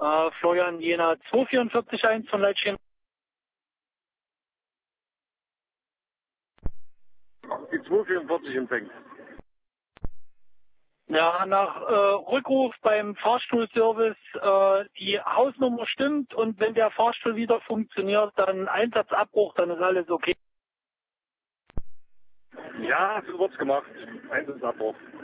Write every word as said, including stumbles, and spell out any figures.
Äh, Florian Jena zwei vier vier eins von Leitchen. Die zwei vierundvierzig empfängt. Ja, nach äh, Rückruf beim Fahrstuhlservice, äh, die Hausnummer stimmt und wenn der Fahrstuhl wieder funktioniert, dann Einsatzabbruch, dann ist alles okay. Ja, so wird's gemacht. Einsatzabbruch.